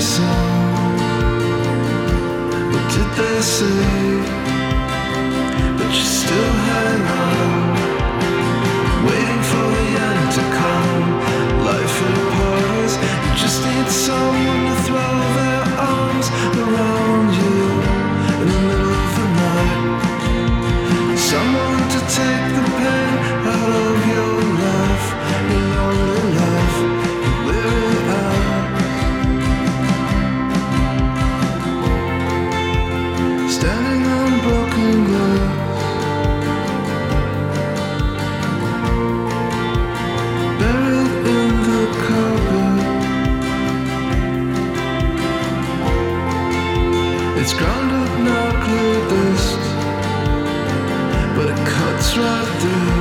song. What did they say? But you still hang on, waiting for the end to come. Life in pause. You just need someone to throw their arms around you in the middle of the night. Someone to take the pain out of your life, your lonely life, your weary eyes. Standing on broken glass, buried in the carpet. It's ground up, not clear dust, but it cuts right through.